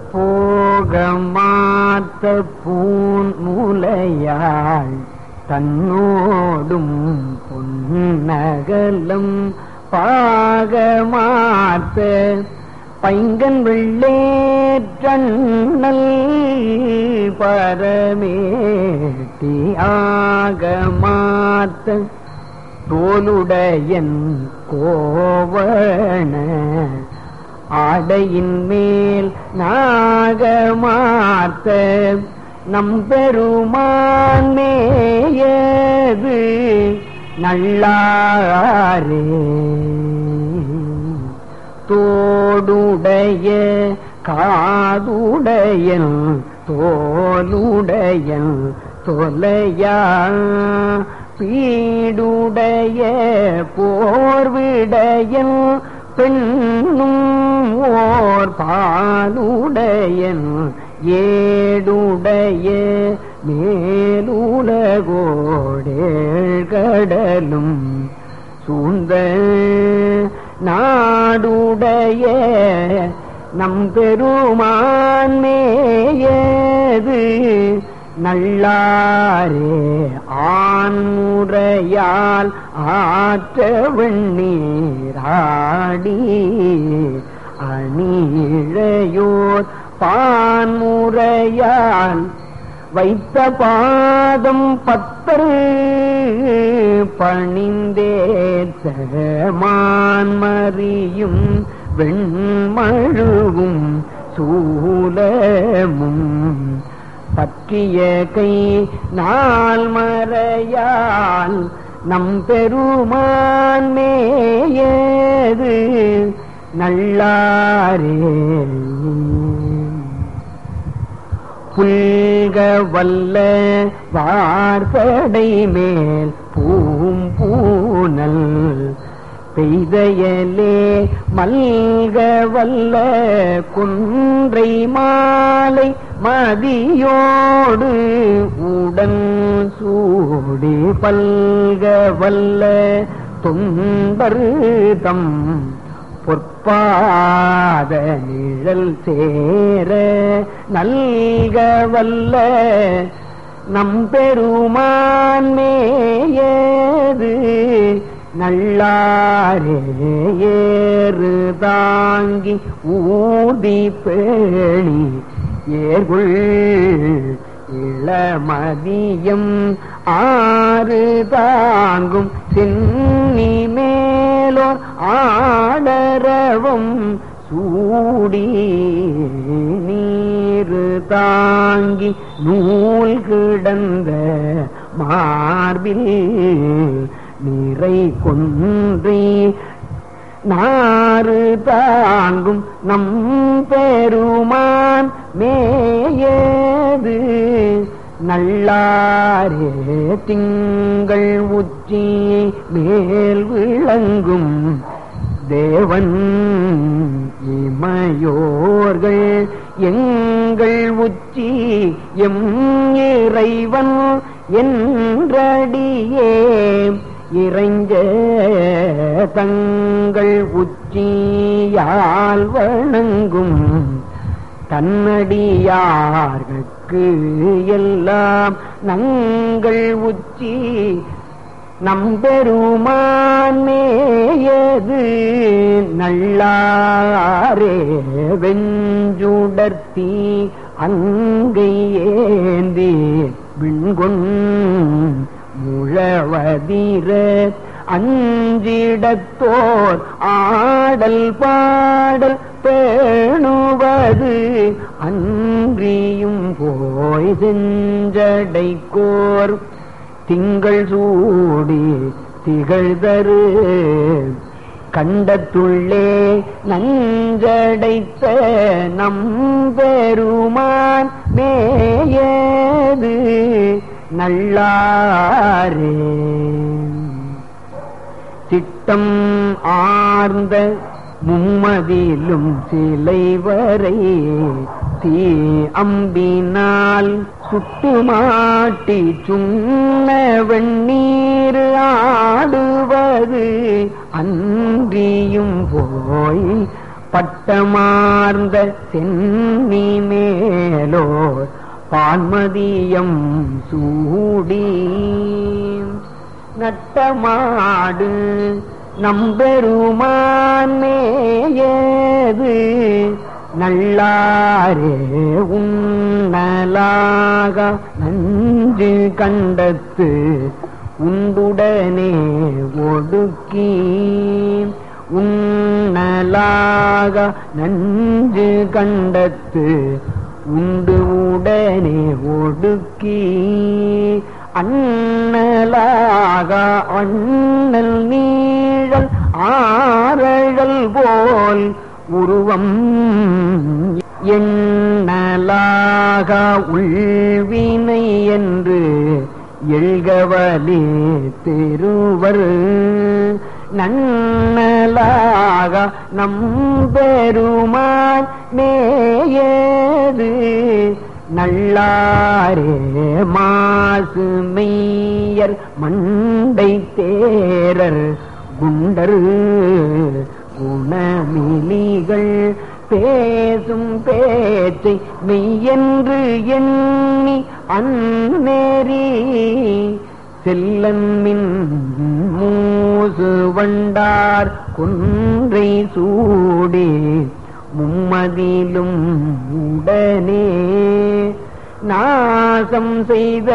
போகமாத்த பூன் மூலையாள் தன்னோடும் பொன்னகலம் பாகமாத்த பைங்கன் வெள்ளேற்றண்ணல் பரமேட்டி ஆகமாத்த தோலுடையன் கோவண ஆடையின் மேல் நாகமாத்த நம்பெருமான் மேயது நல்லாரே தோடுடைய காதுடையன் தோலுடையன் தொலையா பீடுடைய போர்விடையன் பெண்ணும் ஓர் பாலுடையன் ஏடுடைய மேலுலகோடேழ்கடலும் சூழ்ந்த நாடுடைய நம்பெருமான் மேயது நல்லாரே ஆண்முறையால் ஆற்ற வெண்ணீராடி அணிழையோர் பான்முறையால் வைத்த பாதம் பத்தர் பணிந்தேத்த மான்மறியும் வெண்மழுவும் சூலமும் பற்றிய கை நாள் மறையால் நம்பெருமான் மேயது நல்லாரே புல்க வல்ல வார்படை மேல் பூம்பூனல் பெய்தையலே மல்க வல்ல குன்றை மாலை மதியோடு உடன் சூடி பல்க வல்ல தொண்டர்தம் பொற்பாத நிழல் சேர நல்க வல்ல நம்பெருமான் மேயது நல்லாரே ஏறு தாங்கி ஊதி பேணி ஏர்குள் இளமதியம் ஆறு தாங்கும் சென்னி மேலோர் ஆடரவம் சூடி நீரு தாங்கி நூல் கிடந்த மார்பில் நிறை கொன்றி நாறு தாங்கும் நம் பெருமான் மேயது நல்லாரே திங்கள் உச்சி மேல் விளங்கும் தேவன் இமையோர்கள் எங்கள் உச்சி எம் இறைவன் என்றடியே இறைஞ்ச தங்கள் உச்சியால் வணங்கும் தன்னடியார்க்கு எல்லாம் நங்கள் உச்சி நம்பெருமான் மேயது நல்லாரே வெஞ்சுடர்த்தி அங்கை ஏந்தி விண்கொண் முழவதிர அஞ்சிடத்தோர் ஆடல் பாடல் பேணுவது அன்றியும் போய் செஞ்சடைக்கோர் திங்கள் சூடி திகழ்தரு கண்டத்துள்ளே நஞ்சடைத்த நம்பெருமான் மேயது நல்லாரே திட்டம் ஆர்ந்த மும்மதிலும் சிலை வரை தீ அம்பினால் சுட்டுமாட்டி சுண்ண வெண்ணீர் ஆடுவது அன்றியும் போய் பட்டமார்ந்த சென்னி மேலோர் பான்மதியம் சூடி நட்டமாடு நம்பெருமான் மேயது நல்லாரே உண்ணலாக நஞ்சு கண்டத்து உண்டுடனே ஒடுக்கி உண்ணலாக நஞ்சு கண்டத்து உண்டு உடனே ஒடுக்கி அண்ணலாக அண்ணல் நீழல் ஆரழல் போல் உருவம் எண்ணலாக உள்வினை என்று எழுகவலே திருவர் நன்னலாக நம்பெருமான் மேயது நல்லாரே மாசு மெய்யர் மண்டை தேரர் குண்டர் குணமிலிகள் பேசும் பேச்சை மெய்யென்று எண்ணி அந்நேரி செல்லன்மின் மூசு வண்டார் குன்றை சூடி மும்மதிலும் உடனே நாசம் செய்த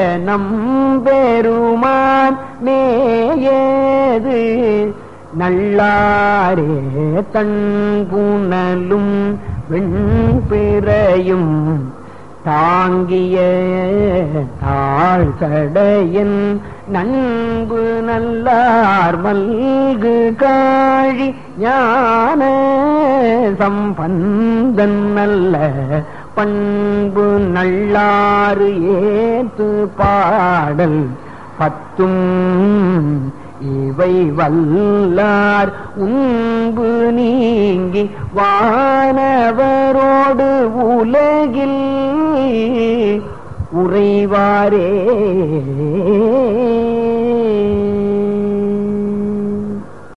நம்பெருமான் மேயது நல்லாரே தன் புனலும் வெண்பிறையும் தாங்கிய தாழ்சடையன் நண்பு நல்லார் மல்கு காழி ஞான சம்பந்தன் நல்ல பண்பு நல்லாறு ஏத்து பாடல் பத்தும் இவை வல்லார் உன்பு நீங்கி வானவரோடு உலகில் உறைவாரே.